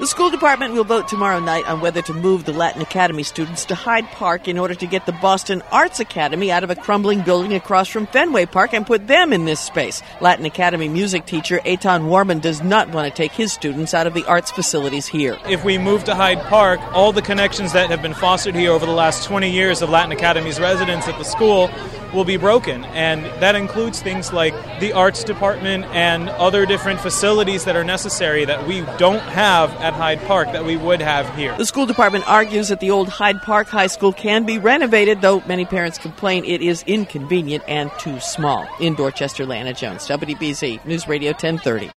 The school department will vote tomorrow night on whether to move the Latin Academy students to Hyde Park in order to get the Boston Arts Academy out of a crumbling building across from Fenway Park and put them in this space. Latin Academy music teacher Eitan Warman does not want to take his students out of the arts facilities here. If we move to Hyde Park, all the connections that have been fostered here over the last 20 years of Latin Academy's residents at the school will be broken, and that includes things like the arts department and other different facilities that are necessary that we don't have at Hyde Park that we would have here. The school department argues that the old Hyde Park High School can be renovated, though many parents complain it is inconvenient and too small. In Dorchester, Lana Jones, WBZ News Radio 1030.